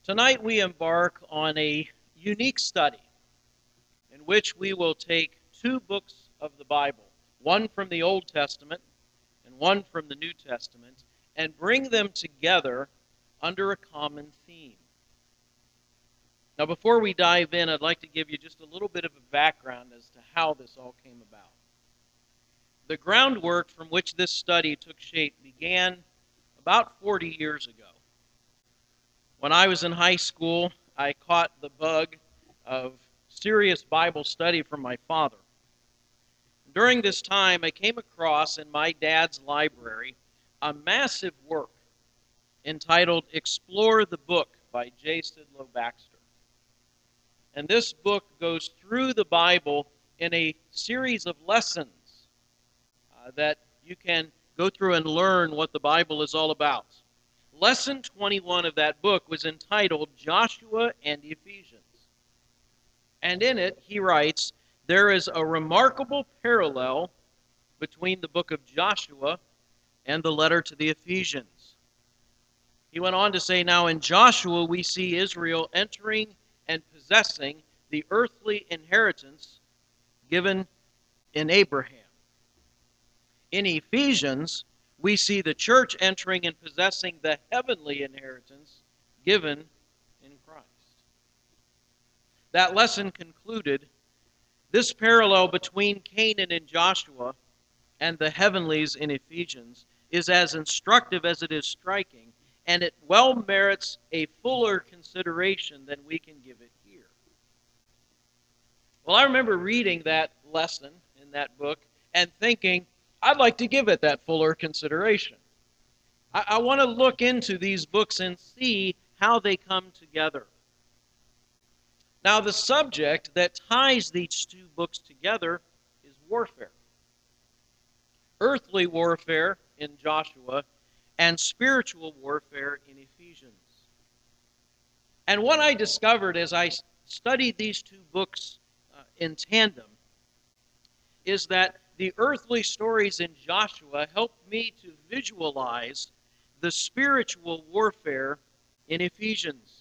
Tonight we embark on a unique study in which we will take two books of the Bible, one from the Old Testament and one from the New Testament, and bring them together under a common theme. Now, before we dive in, I'd like to give you just a little bit of a background as to how this all came about. The groundwork from which this study took shape began about 40 years ago. When I was in high school, I caught the bug of serious Bible study from my father. During this time, I came across in my dad's library a massive work entitled Explore the Book by J. Sidlow Baxter. And this book goes through the Bible in a series of lessons that you can go through and learn what the Bible is all about. Lesson 21 of that book was entitled Joshua and Ephesians. And in it, he writes, there is a remarkable parallel between the book of Joshua and the letter to the Ephesians. He went on to say, now in Joshua we see Israel entering and possessing the earthly inheritance given in Abraham. In Ephesians, we see the church entering and possessing the heavenly inheritance given in Christ. That lesson concluded, this parallel between Canaan in Joshua and the heavenlies in Ephesians is as instructive as it is striking, and it well merits a fuller consideration than we can give it here. Well, I remember reading that lesson in that book and thinking, I'd like to give it that fuller consideration. I want to look into these books and see how they come together. Now, the subject that ties these two books together is warfare. Earthly warfare in Joshua and spiritual warfare in Ephesians. And what I discovered as I studied these two books in tandem is that the earthly stories in Joshua helped me to visualize the spiritual warfare in Ephesians.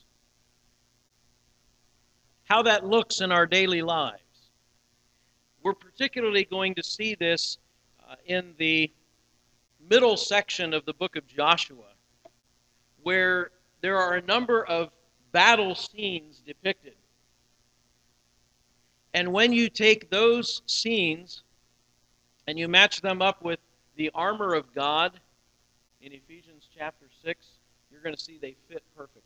How that looks in our daily lives. We're particularly going to see this in the middle section of the book of Joshua, where there are a number of battle scenes depicted. And when you take those scenes and you match them up with the armor of God in Ephesians chapter 6, you're going to see they fit perfectly.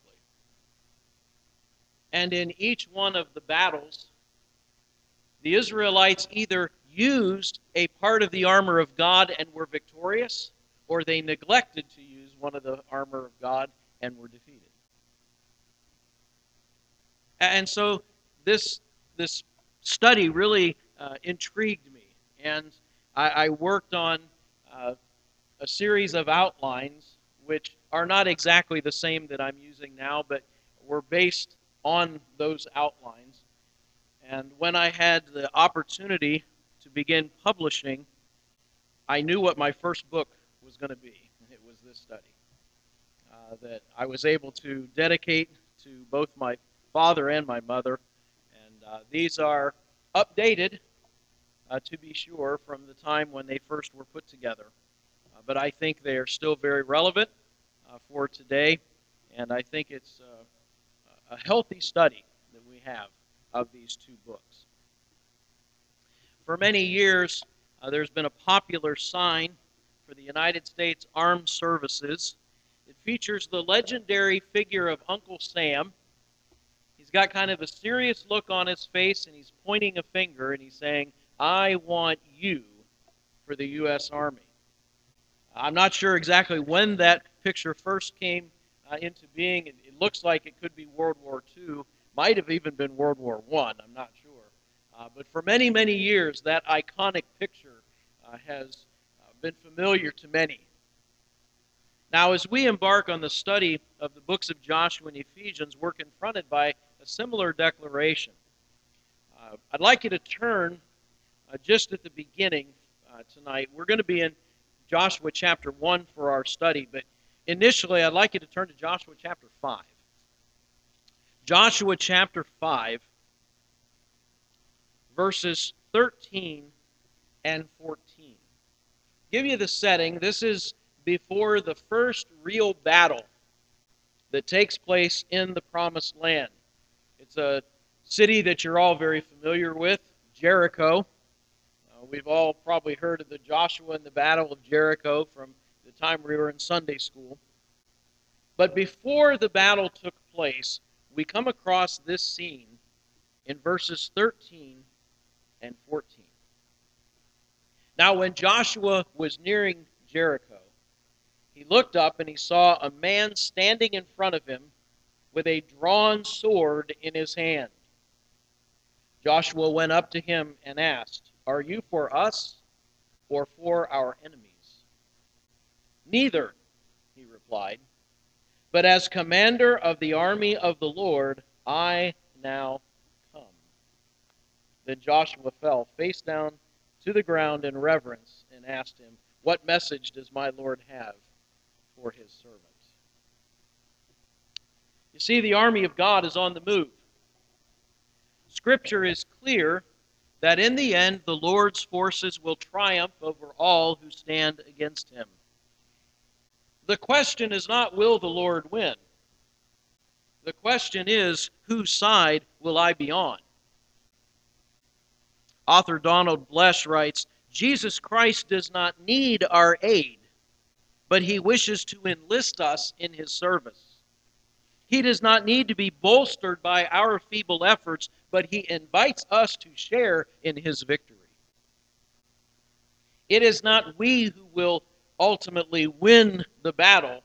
And in each one of the battles, the Israelites either used a part of the armor of God and were victorious, or they neglected to use one of the armor of God and were defeated. And so this study really intrigued me, and I worked on a series of outlines which are not exactly the same that I'm using now, but were based on those outlines. And when I had the opportunity to begin publishing, I knew what my first book was going to be. It was this study that I was able to dedicate to both my father and my mother. And these are updated, to be sure, from the time when they first were put together. But I think they are still very relevant for today, and I think it's a healthy study that we have of these two books. For many years, there's been a popular sign for the United States Armed Services. It features the legendary figure of Uncle Sam. He's got kind of a serious look on his face, and he's pointing a finger, and he's saying, I want you for the U.S. Army. I'm not sure exactly when that picture first came into being. It looks like it could be World War II. Might have even been World War I. I'm not sure. But for many, many years, that iconic picture has been familiar to many. Now, as we embark on the study of the books of Joshua and Ephesians, we're confronted by a similar declaration. I'd like you to turn just at the beginning tonight. We're going to be in Joshua chapter 1 for our study, but initially I'd like you to turn to Joshua chapter 5. Joshua chapter 5, verses 13 and 14. Give you the setting. This is before the first real battle that takes place in the Promised Land. It's a city that you're all very familiar with, Jericho. We've all probably heard of the Joshua and the Battle of Jericho from the time we were in Sunday school. But before the battle took place, we come across this scene in verses 13 and 14. Now, when Joshua was nearing Jericho, he looked up and he saw a man standing in front of him with a drawn sword in his hand. Joshua went up to him and asked, "Are you for us or for our enemies?" "Neither," he replied, "but as commander of the army of the Lord, I now come." Then Joshua fell face down to the ground in reverence and asked him, "What message does my Lord have for his servant?" You see, the army of God is on the move. Scripture is clear that in the end the Lord's forces will triumph over all who stand against him. The question is not, will the Lord win? The question is, whose side will I be on? Author Donald Blesh writes, Jesus Christ does not need our aid, but he wishes to enlist us in his service. He does not need to be bolstered by our feeble efforts, but he invites us to share in his victory. It is not we who will ultimately win the battle,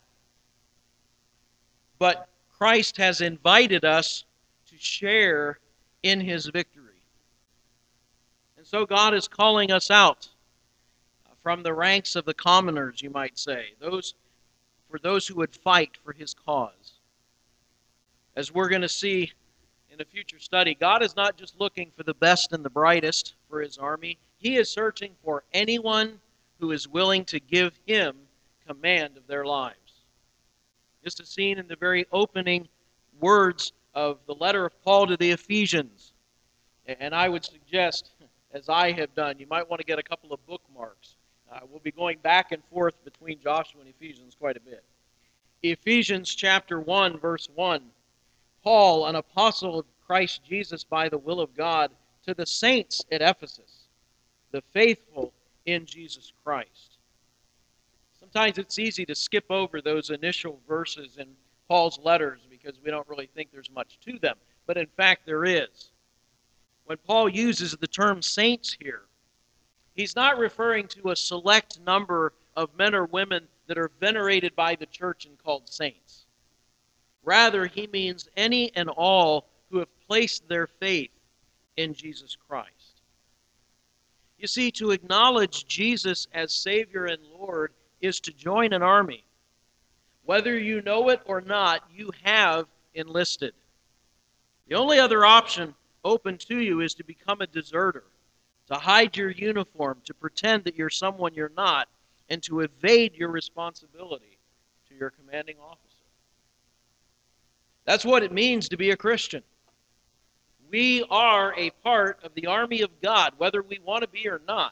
but Christ has invited us to share in his victory. And so God is calling us out from the ranks of the commoners, you might say, for those who would fight for his cause. As we're going to see in a future study, God is not just looking for the best and the brightest for his army. He is searching for anyone who is willing to give him command of their lives. Just as seen in the very opening words of the letter of Paul to the Ephesians. And I would suggest, as I have done, you might want to get a couple of bookmarks. We'll be going back and forth between Joshua and Ephesians quite a bit. Ephesians chapter 1, verse 1. Paul, an apostle of Christ Jesus by the will of God, to the saints at Ephesus, the faithful in Jesus Christ. Sometimes it's easy to skip over those initial verses in Paul's letters because we don't really think there's much to them. But in fact, there is. When Paul uses the term saints here, he's not referring to a select number of men or women that are venerated by the church and called saints. Rather, he means any and all who have placed their faith in Jesus Christ. You see, to acknowledge Jesus as Savior and Lord is to join an army. Whether you know it or not, you have enlisted. The only other option open to you is to become a deserter, to hide your uniform, to pretend that you're someone you're not, and to evade your responsibility to your commanding officer. That's what it means to be a Christian. We are a part of the army of God, whether we want to be or not.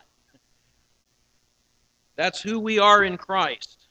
That's who we are in Christ.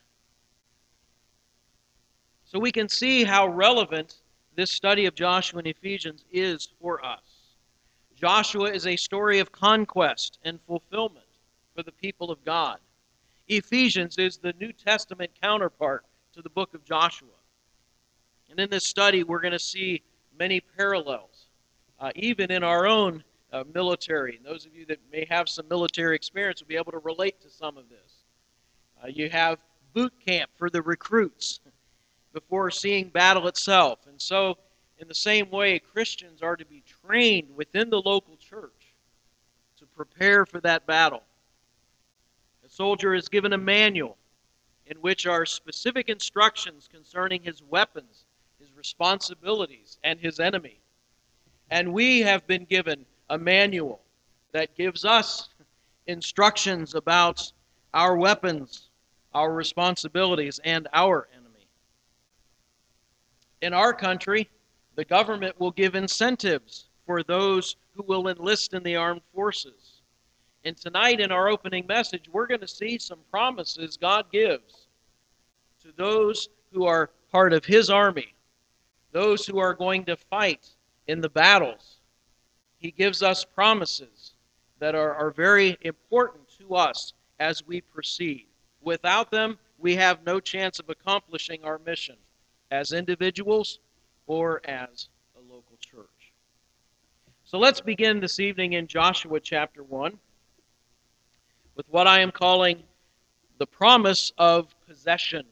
So we can see how relevant this study of Joshua and Ephesians is for us. Joshua is a story of conquest and fulfillment for the people of God. Ephesians is the New Testament counterpart to the book of Joshua. And in this study, we're going to see many parallels, even in our own military. And those of you that may have some military experience will be able to relate to some of this. You have boot camp for the recruits before seeing battle itself. And so, in the same way, Christians are to be trained within the local church to prepare for that battle. A soldier is given a manual in which are specific instructions concerning his weapons, his responsibilities, and his enemy. And we have been given a manual that gives us instructions about our weapons, our responsibilities, and our enemy. In our country, The government will give incentives for those who will enlist in the armed forces. And tonight in our opening message, we're going to see some promises God gives to those who are part of His army, those who are going to fight in the battles. He gives us promises that are very important to us as we proceed. Without them, we have no chance of accomplishing our mission as individuals or as a local church. So let's begin this evening in Joshua chapter 1 with what I am calling the promise of possession.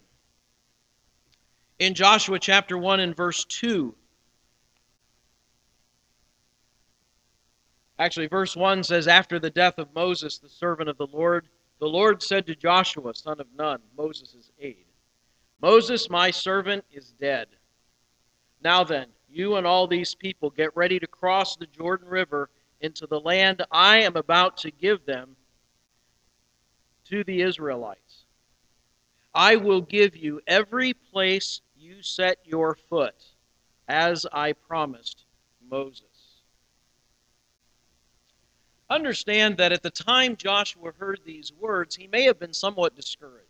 In Joshua chapter 1 and verse 2, actually verse 1 says, "After the death of Moses, the servant of the Lord said to Joshua, son of Nun," Moses' aide, "Moses, my servant, is dead. Now then, you and all these people get ready to cross the Jordan River into the land I am about to give them to the Israelites. I will give you every place you set your foot, as I promised Moses." Understand that at the time Joshua heard these words, he may have been somewhat discouraged.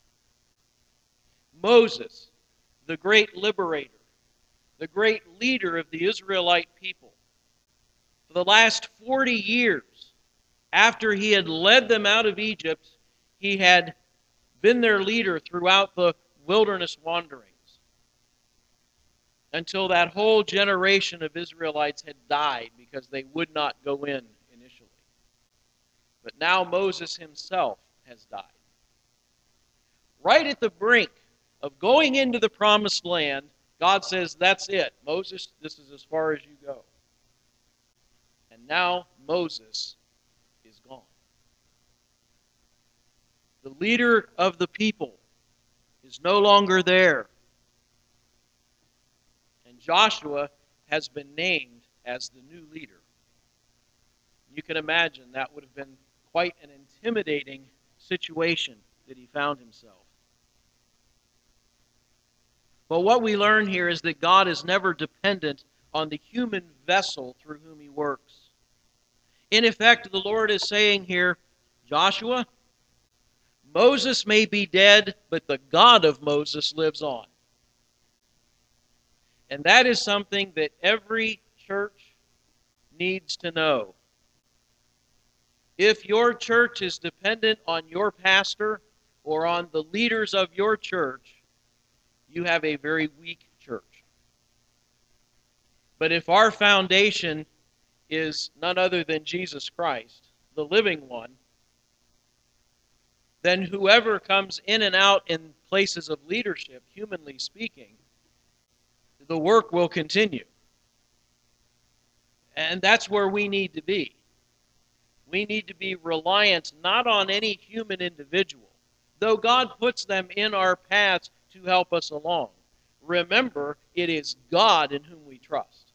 Moses, the great liberator, the great leader of the Israelite people, for the last 40 years, after he had led them out of Egypt, he had been their leader throughout the wilderness wanderings until that whole generation of Israelites had died because they would not go in initially. But now Moses himself has died. Right at the brink of going into the promised land, God says, "That's it. Moses, this is as far as you go." And now Moses is gone. The leader of the people is no longer there. And Joshua has been named as the new leader. You can imagine that would have been quite an intimidating situation that he found himself. But what we learn here is that God is never dependent on the human vessel through whom He works. In effect, the Lord is saying here, Joshua, Moses may be dead, but the God of Moses lives on. And that is something that every church needs to know. If your church is dependent on your pastor or on the leaders of your church, you have a very weak church. But if our foundation is none other than Jesus Christ, the living one, then whoever comes in and out in places of leadership, humanly speaking, the work will continue. And that's where we need to be. We need to be reliant not on any human individual, though God puts them in our paths to help us along. Remember, it is God in whom we trust.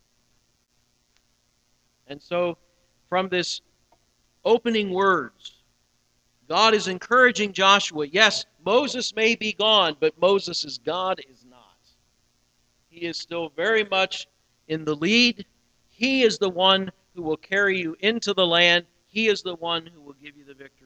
And so, from this opening words, God is encouraging Joshua. Yes, Moses may be gone, but Moses' God is not. He is still very much in the lead. He is the one who will carry you into the land. He is the one who will give you the victory.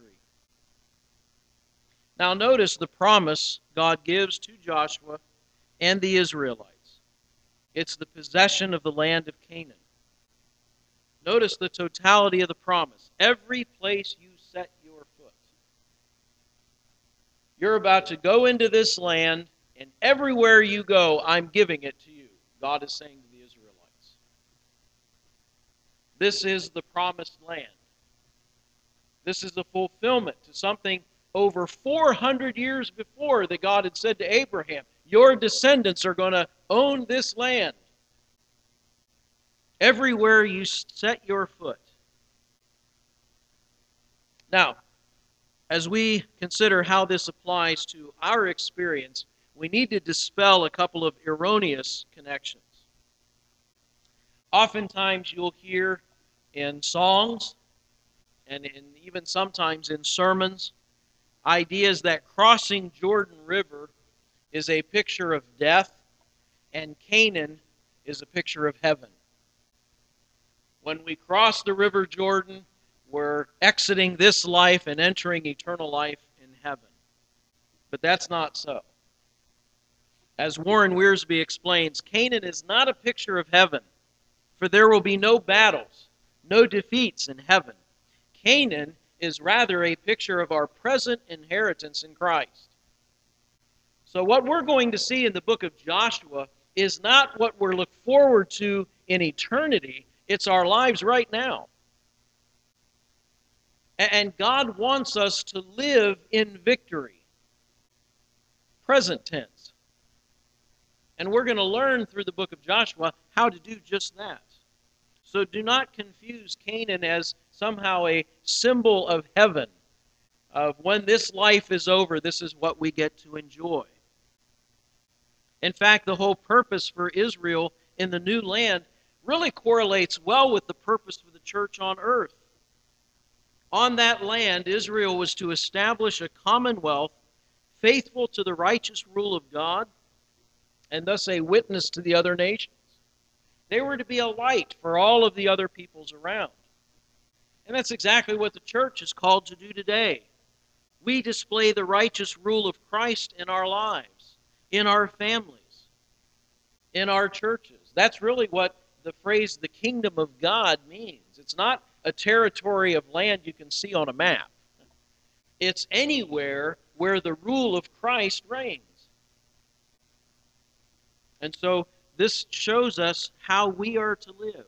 Now notice the promise God gives to Joshua and the Israelites. It's the possession of the land of Canaan. Notice the totality of the promise. Every place you set your foot. You're about to go into this land, and everywhere you go, I'm giving it to you. God is saying to the Israelites. This is the promised land. This is a fulfillment to something over 400 years before that God had said to Abraham, your descendants are going to own this land. Everywhere you set your foot. Now, as we consider how this applies to our experience, we need to dispel a couple of erroneous connections. Oftentimes you'll hear in songs and even sometimes in sermons ideas that crossing Jordan River is a picture of death and Canaan is a picture of heaven. When we cross the River Jordan, we're exiting this life and entering eternal life in heaven. But that's not so. As Warren Wiersbe explains, Canaan is not a picture of heaven, for there will be no battles, no defeats in heaven. Canaan is rather a picture of our present inheritance in Christ. So what we're going to see in the book of Joshua is not what we're looking forward to in eternity. It's our lives right now. And God wants us to live in victory. Present tense. And we're going to learn through the book of Joshua how to do just that. So do not confuse Canaan as somehow a symbol of heaven, of when this life is over, this is what we get to enjoy. In fact, the whole purpose for Israel in the new land really correlates well with the purpose for the church on earth. On that land, Israel was to establish a commonwealth faithful to the righteous rule of God, and thus a witness to the other nations. They were to be a light for all of the other peoples around. And that's exactly what the church is called to do today. We display the righteous rule of Christ in our lives, in our families, in our churches. That's really what the phrase the kingdom of God means. It's not a territory of land you can see on a map. It's anywhere where the rule of Christ reigns. And so this shows us how we are to live.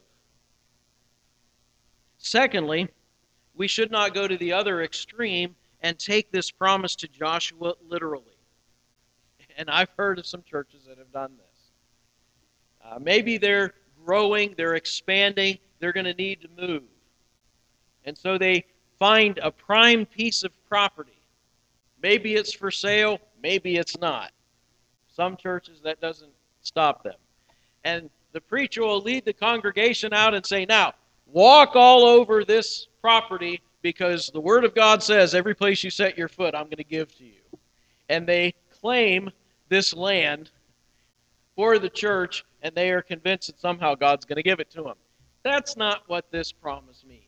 Secondly, we should not go to the other extreme and take this promise to Joshua literally. And I've heard of some churches that have done this. Maybe they're growing, they're expanding, they're going to need to move. And so they find a prime piece of property. Maybe it's for sale, maybe it's not. Some churches, that doesn't stop them. And the preacher will lead the congregation out and say, now, walk all over this property because the Word of God says every place you set your foot, I'm going to give to you. And they claim this land for the church, and they are convinced that somehow God's going to give it to them. That's not what this promise means.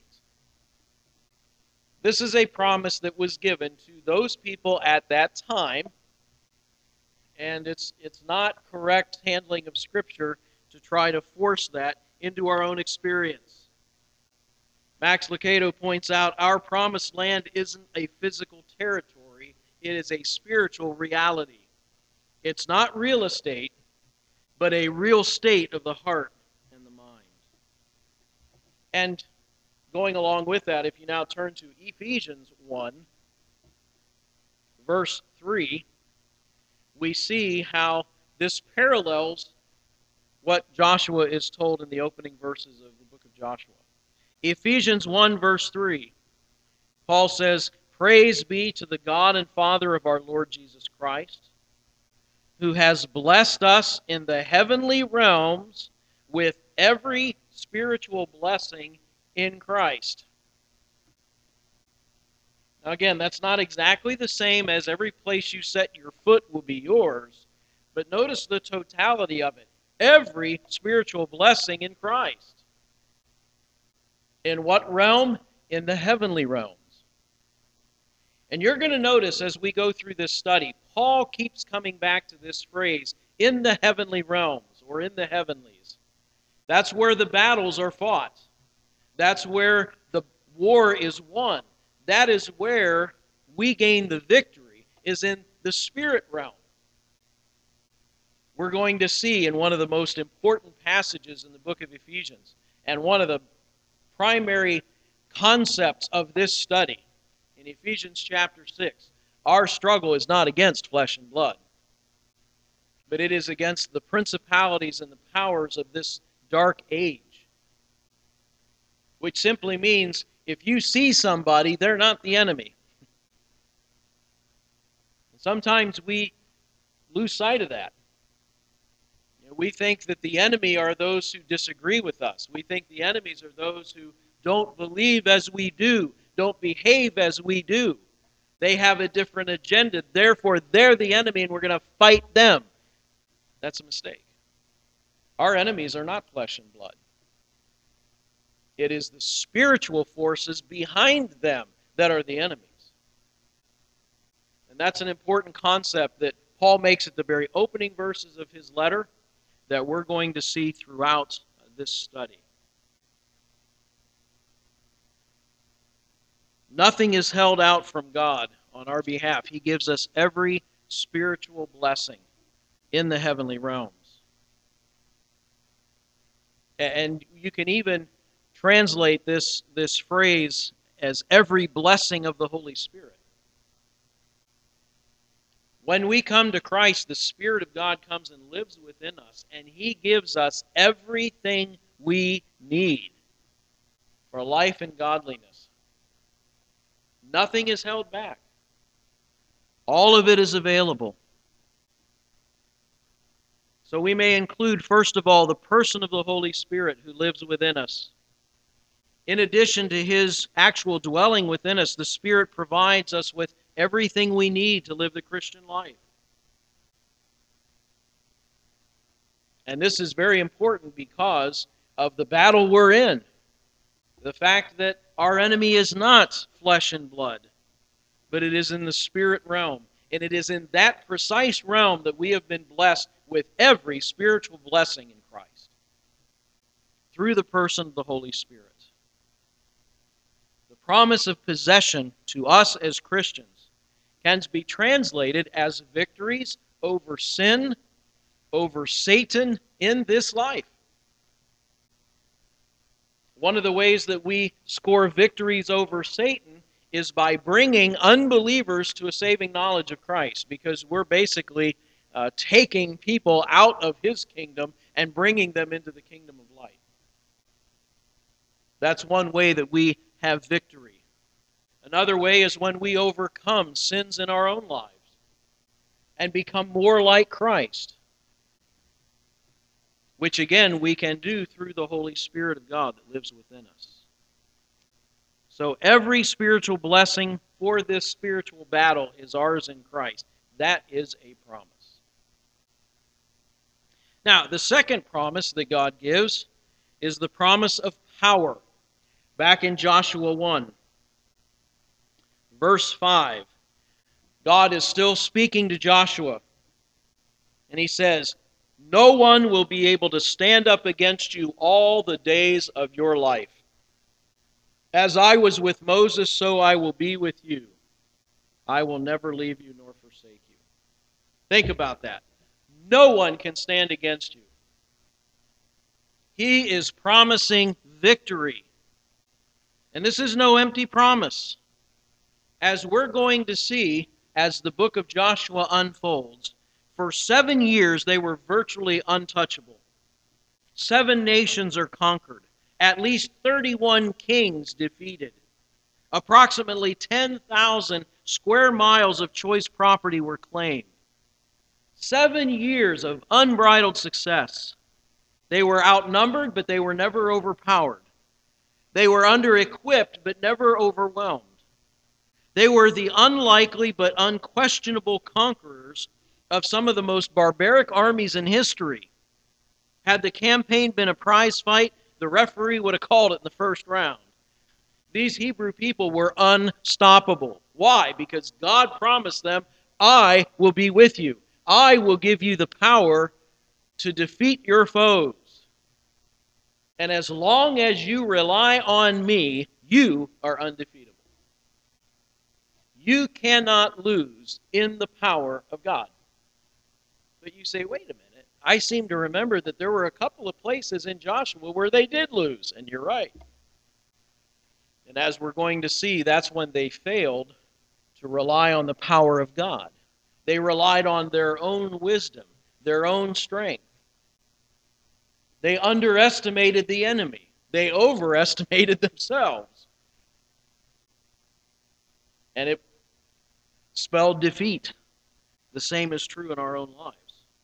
This is a promise that was given to those people at that time, and it's not correct handling of Scripture to try to force that into our own experience. Max Lucado points out our promised land isn't a physical territory, it is a spiritual reality. It's not real estate, but a real state of the heart and the mind. And going along with that, if you now turn to Ephesians 1, verse 3, we see how this parallels what Joshua is told in the opening verses of the book of Joshua. Ephesians 1, verse 3, Paul says, "Praise be to the God and Father of our Lord Jesus Christ, who has blessed us in the heavenly realms with every spiritual blessing in Christ." Now again, that's not exactly the same as every place you set your foot will be yours, but notice the totality of it. Every spiritual blessing in Christ. In what realm? In the heavenly realms. And you're going to notice as we go through this study, Paul keeps coming back to this phrase, in the heavenly realms, or in the heavenlies. That's where the battles are fought. That's where the war is won. That is where we gain the victory, is in the spirit realm. We're going to see in one of the most important passages in the book of Ephesians, and one of the primary concepts of this study, in Ephesians chapter 6, our struggle is not against flesh and blood, but it is against the principalities and the powers of this dark age, which simply means if you see somebody, they're not the enemy. Sometimes we lose sight of that. We think that the enemy are those who disagree with us. We think the enemies are those who don't believe as we do, don't behave as we do. They have a different agenda. Therefore, they're the enemy and we're going to fight them. That's a mistake. Our enemies are not flesh and blood. It is the spiritual forces behind them that are the enemies. And that's an important concept that Paul makes at the very opening verses of his letter that we're going to see throughout this study. Nothing is held out from God on our behalf. He gives us every spiritual blessing in the heavenly realms. And you can even translate this phrase as every blessing of the Holy Spirit. When we come to Christ, the Spirit of God comes and lives within us, and He gives us everything we need for life and godliness. Nothing is held back. All of it is available. So we may include, first of all, the person of the Holy Spirit who lives within us. In addition to His actual dwelling within us, the Spirit provides us with everything we need to live the Christian life. And this is very important because of the battle we're in. The fact that our enemy is not flesh and blood, but it is in the spirit realm. And it is in that precise realm that we have been blessed with every spiritual blessing in Christ through the person of the Holy Spirit. The promise of possession to us as Christians can be translated as victories over sin, over Satan in this life. One of the ways that we score victories over Satan is by bringing unbelievers to a saving knowledge of Christ, because we're basically taking people out of His kingdom and bringing them into the kingdom of light. That's one way that we have victory. Another way is when we overcome sins in our own lives and become more like Christ, which again we can do through the Holy Spirit of God that lives within us. So every spiritual blessing for this spiritual battle is ours in Christ. That is a promise. Now, the second promise that God gives is the promise of power. Back in Joshua 1, verse 5, God is still speaking to Joshua, and He says, "No one will be able to stand up against you all the days of your life. As I was with Moses, so I will be with you. I will never leave you nor forsake you." Think about that. No one can stand against you. He is promising victory. And this is no empty promise. As we're going to see as the book of Joshua unfolds, for 7 years they were virtually untouchable. 7 nations are conquered. At least 31 kings defeated. Approximately 10,000 square miles of choice property were claimed. 7 years of unbridled success. They were outnumbered, but they were never overpowered. They were under-equipped, but never overwhelmed. They were the unlikely but unquestionable conquerors of some of the most barbaric armies in history. Had the campaign been a prize fight, the referee would have called it in the first round. These Hebrew people were unstoppable. Why? Because God promised them, "I will be with you. I will give you the power to defeat your foes. And as long as you rely on me, you are undefeatable." You cannot lose in the power of God. But you say, wait a minute. I seem to remember that there were a couple of places in Joshua where they did lose, and you're right. And as we're going to see, that's when they failed to rely on the power of God. They relied on their own wisdom, their own strength. They underestimated the enemy. They overestimated themselves. And it spelled defeat. The same is true in our own lives.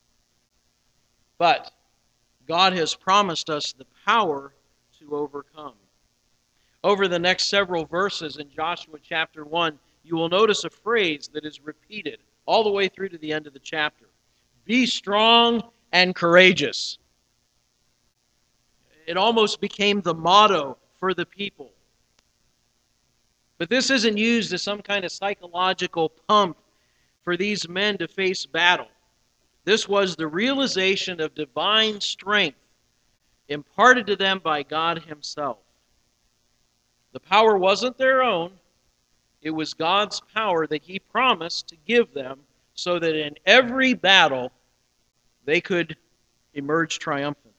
But God has promised us the power to overcome. Over the next several verses in Joshua chapter 1, you will notice a phrase that is repeated all the way through to the end of the chapter. Be strong and courageous. It almost became the motto for the people. But this isn't used as some kind of psychological pump for these men to face battle. This was the realization of divine strength imparted to them by God Himself. The power wasn't their own. It was God's power that He promised to give them so that in every battle they could emerge triumphant.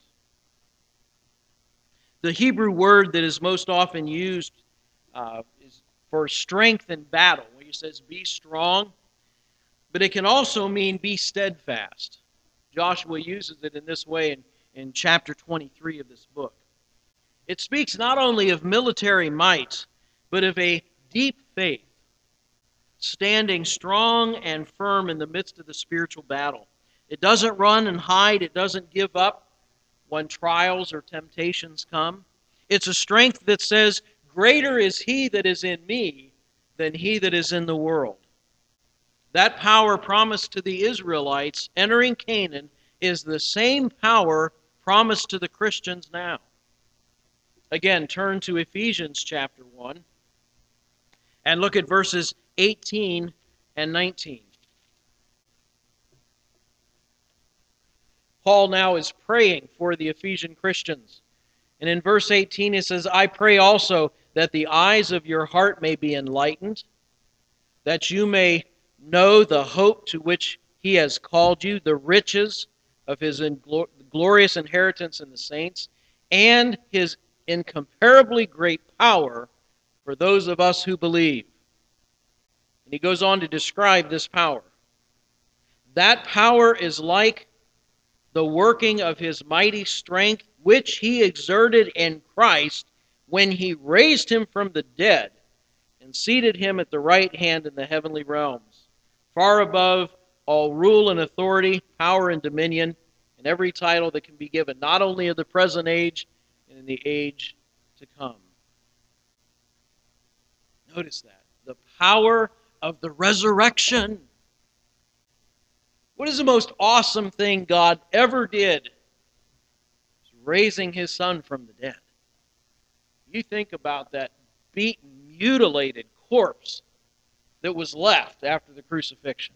The Hebrew word that is most often used is for strength in battle, where He says, be strong, but it can also mean be steadfast. Joshua uses it in this way in chapter 23 of this book. It speaks not only of military might, but of a deep faith, standing strong and firm in the midst of the spiritual battle. It doesn't run and hide. It doesn't give up when trials or temptations come. It's a strength that says, greater is He that is in me than he that is in the world. That power promised to the Israelites entering Canaan is the same power promised to the Christians now. Again, turn to Ephesians chapter 1 and look at verses 18 and 19. Paul now is praying for the Ephesian Christians. And in verse 18 it says, I pray also that the eyes of your heart may be enlightened, that you may know the hope to which He has called you, the riches of His glorious inheritance in the saints, and His incomparably great power for those of us who believe. And he goes on to describe this power. That power is like the working of His mighty strength, which He exerted in Christ when He raised Him from the dead and seated Him at the right hand in the heavenly realms, far above all rule and authority, power and dominion, and every title that can be given, not only in the present age, and in the age to come. Notice that. The power of the resurrection. What is the most awesome thing God ever did? It's raising His Son from the dead. You think about that beaten, mutilated corpse that was left after the crucifixion.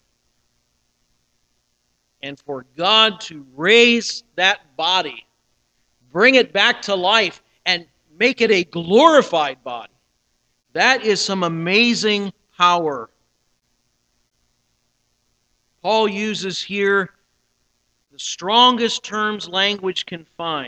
And for God to raise that body, bring it back to life, and make it a glorified body, that is some amazing power. Paul uses here the strongest terms language can find,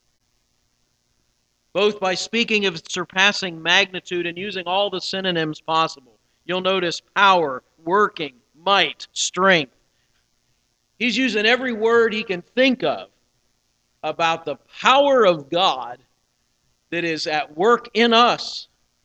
both by speaking of surpassing magnitude and using all the synonyms possible. You'll notice power, working, might, strength. He's using every word he can think of about the power of God that is at work in us.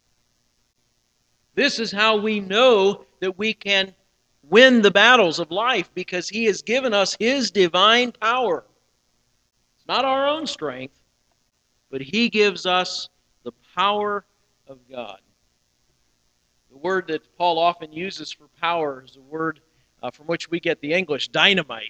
This is how we know that we can win the battles of life, because He has given us His divine power. It's not our own strength, but He gives us the power of God. The word that Paul often uses for power is a word from which we get the English dynamite.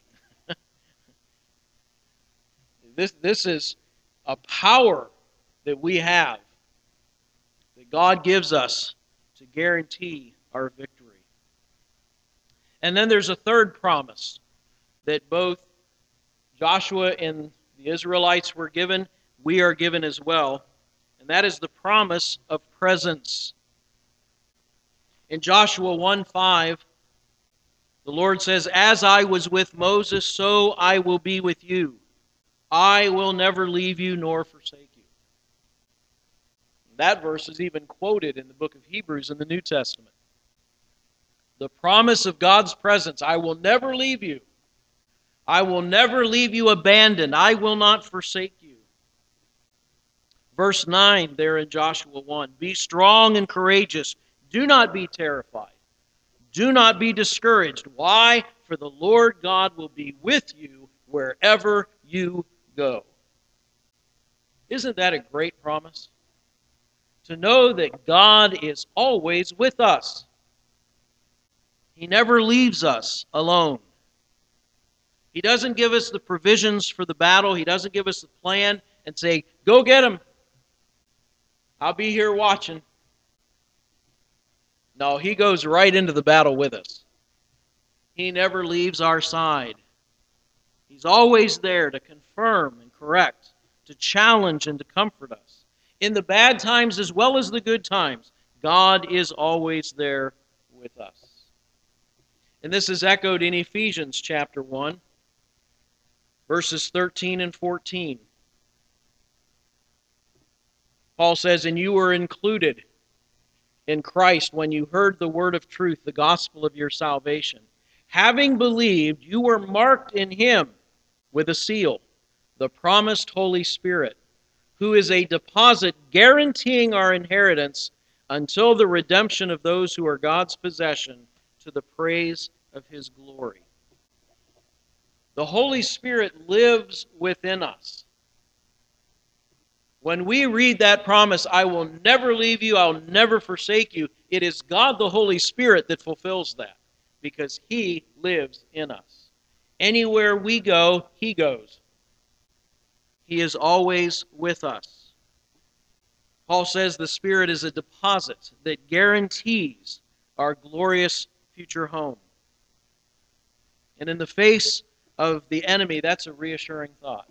This is a power that we have, that God gives us to guarantee our victory. And then there's a third promise that both Joshua and the Israelites were given, we are given as well, and that is the promise of presence. In Joshua 1:5, the Lord says, as I was with Moses, so I will be with you. I will never leave you nor forsake you. That verse is even quoted in the book of Hebrews in the New Testament. The promise of God's presence, I will never leave you. I will never leave you abandoned. I will not forsake you. Verse 9 there in Joshua 1, be strong and courageous. Do not be terrified. Do not be discouraged. Why? For the Lord God will be with you wherever you go. Isn't that a great promise? To know that God is always with us. He never leaves us alone. He doesn't give us the provisions for the battle. He doesn't give us the plan and say, go get them. I'll be here watching. No, he goes right into the battle with us. He never leaves our side. He's always there to confirm and correct, to challenge and to comfort us. In the bad times as well as the good times, God is always there with us. And this is echoed in Ephesians chapter 1, verses 13 and 14. Paul says, and you were included in Christ when you heard the word of truth, the gospel of your salvation. Having believed, you were marked in him with a seal, the promised Holy Spirit, who is a deposit guaranteeing our inheritance until the redemption of those who are God's possession, to the praise of his glory. The Holy Spirit lives within us. When we read that promise, I will never leave you, I'll never forsake you, it is God the Holy Spirit that fulfills that, because he lives in us. Anywhere we go, he goes. He is always with us. Paul says the Spirit is a deposit that guarantees our glorious future home. And in the face of the enemy, that's a reassuring thought.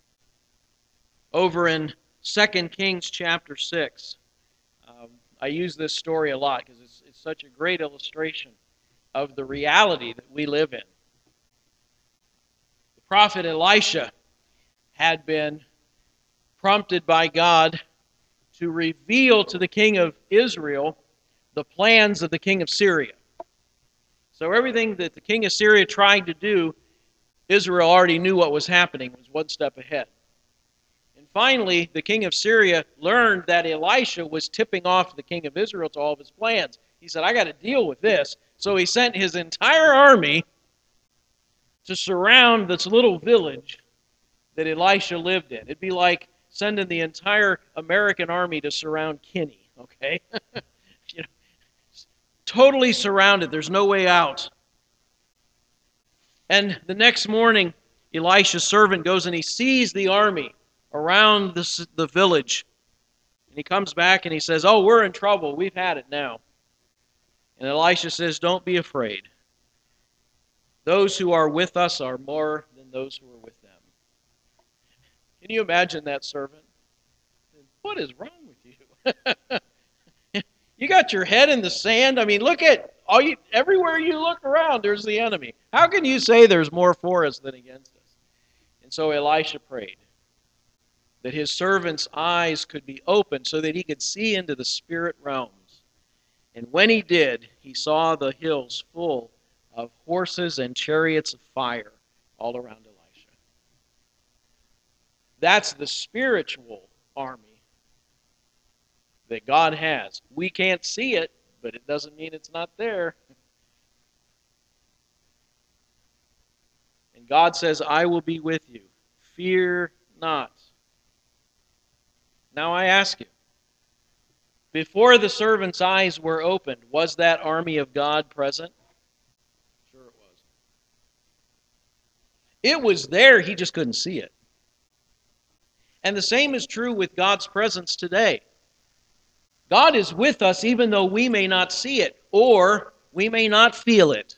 Over in 2 Kings chapter 6, I use this story a lot because it's such a great illustration of the reality that we live in. The prophet Elisha had been prompted by God to reveal to the king of Israel the plans of the king of Syria. So everything that the king of Syria tried to do, Israel already knew what was happening, was one step ahead. And finally, the king of Syria learned that Elisha was tipping off the king of Israel to all of his plans. He said, I got to deal with this. So he sent his entire army to surround this little village that Elisha lived in. It'd be like sending the entire American army to surround Kinney, okay? Totally surrounded. There's no way out. And the next morning, Elisha's servant goes and he sees the army around the village. And he comes back and he says, oh, we're in trouble. We've had it now. And Elisha says, don't be afraid. Those who are with us are more than those who are with them. Can you imagine that servant? What is wrong with you? You got your head in the sand. I mean, look at everywhere you look around, there's the enemy. How can you say there's more for us than against us? And so Elisha prayed that his servant's eyes could be opened so that he could see into the spirit realms. And when he did, he saw the hills full of horses and chariots of fire all around Elisha. That's the spiritual army that God has. We can't see it, but it doesn't mean it's not there. And God says, I will be with you. Fear not. Now I ask you, before the servant's eyes were opened, was that army of God present? Sure it was. It was there, he just couldn't see it. And the same is true with God's presence today. God is with us even though we may not see it or we may not feel it.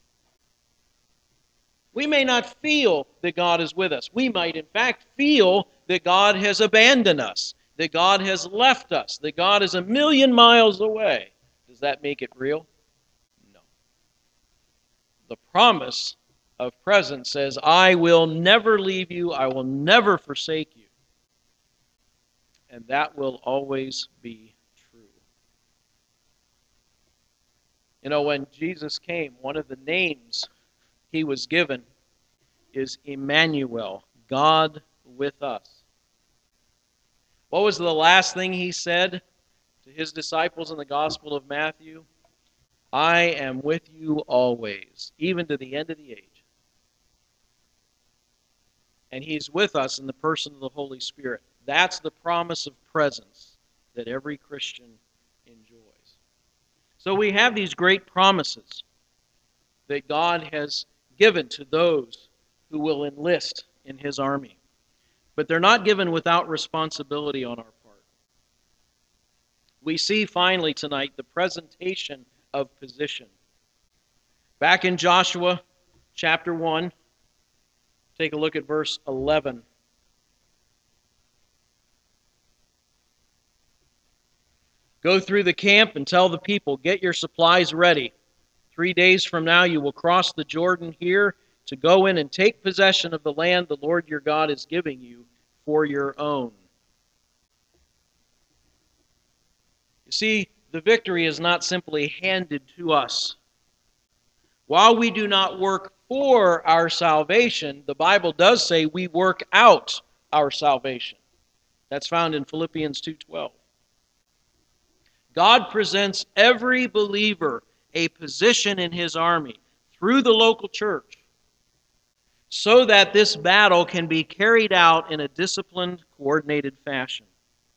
We may not feel that God is with us. We might, in fact, feel that God has abandoned us, that God has left us, that God is 1,000,000 miles away. Does that make it real? No. The promise of presence says, I will never leave you, I will never forsake you. And that will always be true. You know, when Jesus came, one of the names he was given is Emmanuel, God with us. What was the last thing he said to his disciples in the Gospel of Matthew? I am with you always, even to the end of the age. And he's with us in the person of the Holy Spirit. That's the promise of presence that every Christian enjoys. So we have these great promises that God has given to those who will enlist in his army. but they're not given without responsibility on our part. We see finally tonight the presentation of position. Back in Joshua chapter 1, take a look at verse 11. Go through the camp and tell the people, get your supplies ready. 3 days from now you will cross the Jordan here to go in and take possession of the land the Lord your God is giving you for your own. You see, the victory is not simply handed to us. While we do not work for our salvation, the Bible does say we work out our salvation. That's found in Philippians 2:12. God presents every believer a position in his army through the local church so that this battle can be carried out in a disciplined, coordinated fashion.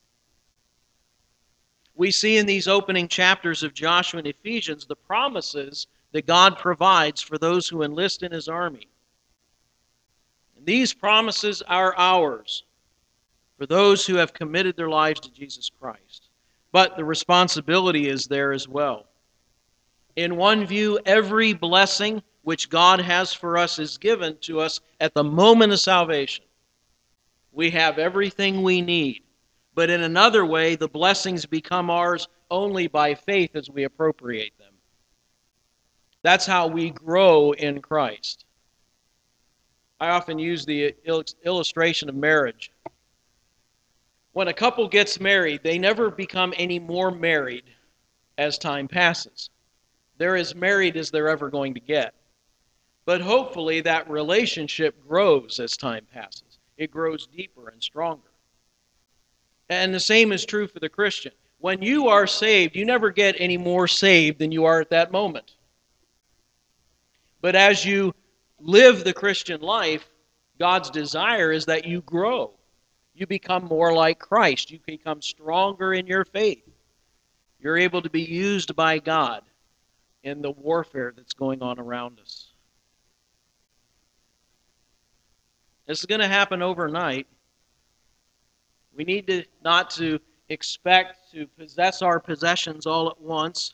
We see in these opening chapters of Joshua and Ephesians the promises that God provides for those who enlist in his army. And these promises are ours for those who have committed their lives to Jesus Christ. But the responsibility is there as well. In one view, every blessing which God has for us is given to us at the moment of salvation. We have everything we need. But in another way, the blessings become ours only by faith as we appropriate them. That's how we grow in Christ. I often use the illustration of marriage. When a couple gets married, they never become any more married as time passes. They're as married as they're ever going to get. But hopefully that relationship grows as time passes. It grows deeper and stronger. And the same is true for the Christian. When you are saved, you never get any more saved than you are at that moment. But as you live the Christian life, God's desire is that you grow. You become more like Christ. You become stronger in your faith. You're able to be used by God in the warfare that's going on around us. This is going to happen overnight. We need not to expect to possess our possessions all at once.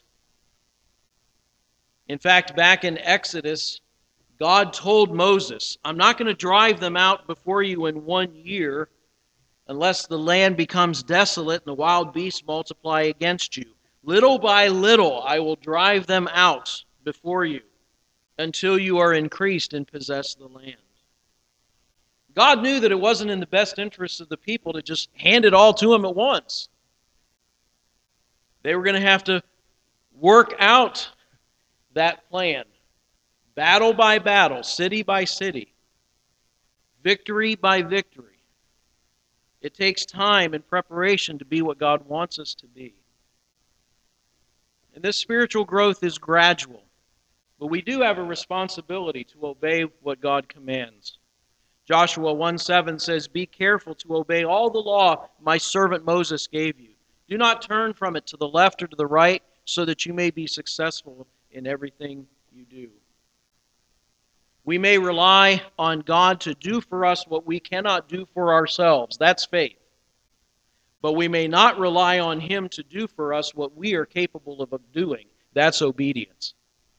In fact, back in Exodus, God told Moses, I'm not going to drive them out before you in 1 year unless the land becomes desolate and the wild beasts multiply against you. Little by little I will drive them out before you until you are increased and possess the land. God knew that it wasn't in the best interest of the people to just hand it all to him at once. They were going to have to work out that plan, battle by battle, city by city, victory by victory. It takes time and preparation to be what God wants us to be. And this spiritual growth is gradual, but we do have a responsibility to obey what God commands. Joshua 1:7 says, be careful to obey all the law my servant Moses gave you. Do not turn from it to the left or to the right, so that you may be successful in everything you do. We may rely on God to do for us what we cannot do for ourselves. That's faith. But we may not rely on him to do for us what we are capable of doing. That's obedience.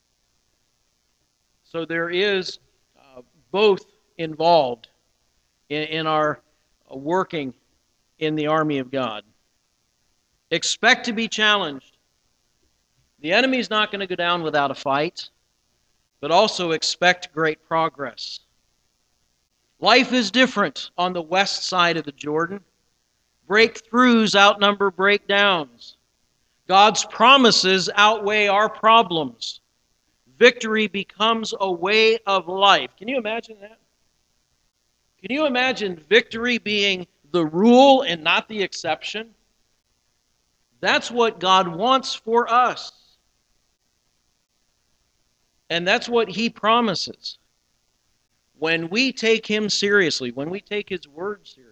So there is both involved in our working in the army of God. Expect to be challenged. The enemy's not going to go down without a fight, but also expect great progress. Life is different on the west side of the Jordan. Breakthroughs outnumber breakdowns. God's promises outweigh our problems. Victory becomes a way of life. Can you imagine that? Can you imagine victory being the rule and not the exception? That's what God wants for us. And that's what he promises. When we take him seriously, when we take his word seriously,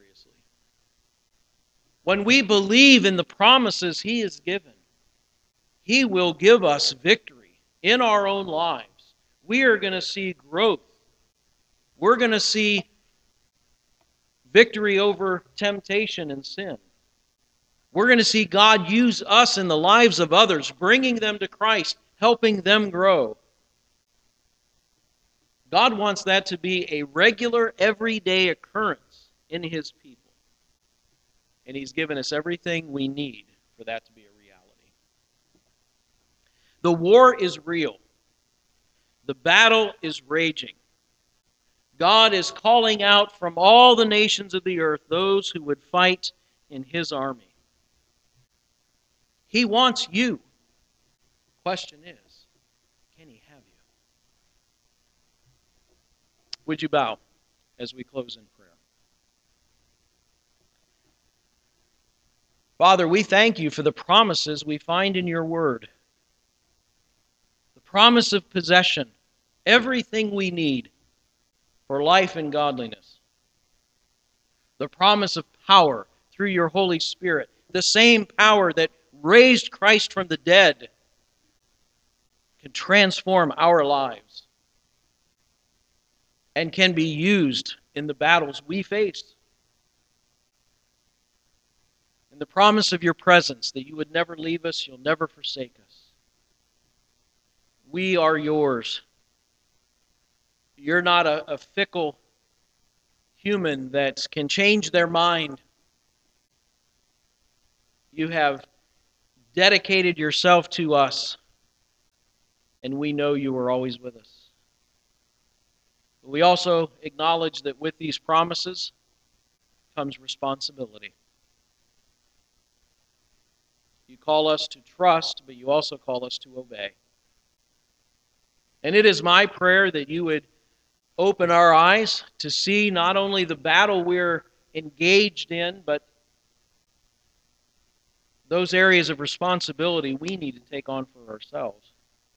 when we believe in the promises he has given, he will give us victory in our own lives. We are going to see growth. We're going to see victory over temptation and sin. We're going to see God use us in the lives of others, bringing them to Christ, helping them grow. God wants that to be a regular, everyday occurrence in His people. And He's given us everything we need for that to be a reality. The war is real. The battle is raging. God is calling out from all the nations of the earth those who would fight in His army. He wants you. Question is, can He have you? Would you bow as we close in prayer? Father, we thank You for the promises we find in Your Word. The promise of possession, everything we need for life and godliness. The promise of power through Your Holy Spirit, the same power that raised Christ from the dead, can transform our lives and can be used in the battles we face. And the promise of Your presence, that You would never leave us, You'll never forsake us. We are Yours. You're not a fickle human that can change their mind. You have dedicated Yourself to us, and we know You are always with us. We also acknowledge that with these promises comes responsibility. You call us to trust, but You also call us to obey. And it is my prayer that You would open our eyes to see not only the battle we're engaged in, but those areas of responsibility we need to take on for ourselves,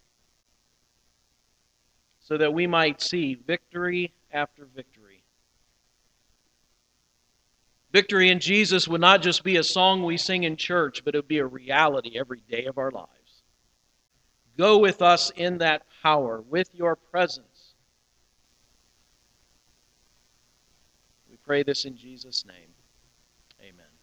so that we might see victory after victory. Victory in Jesus would not just be a song we sing in church, but it would be a reality every day of our lives. Go with us in that power, with Your presence. We pray this in Jesus' name. Amen.